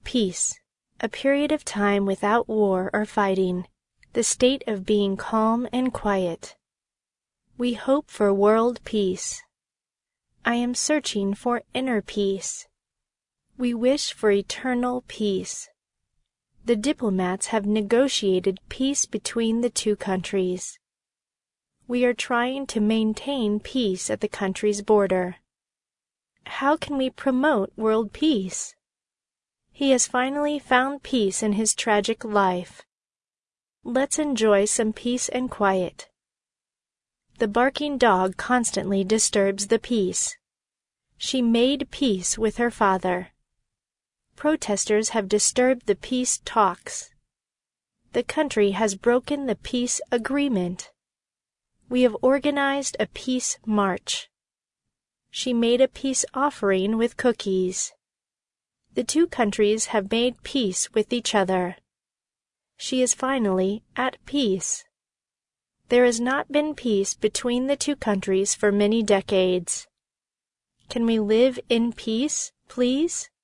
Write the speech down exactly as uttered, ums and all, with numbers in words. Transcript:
Peace, a period of time without war or fighting, the state of being calm and quiet. We hope for world peace. I am searching for inner peace. We wish for eternal peace. The diplomats have negotiated peace between the two countries. We are trying to maintain peace at the country's border. How can we promote world peace? He has finally found peace in his tragic life. Let's enjoy some peace and quiet. The barking dog constantly disturbs the peace. She made peace with her father. Protesters have disturbed the peace talks. The country has broken the peace agreement. We have organized a peace march. She made a peace offering with cookies. The two countries have made peace with each other. She is finally at peace. There has not been peace between the two countries for many decades. Can we live in peace, please?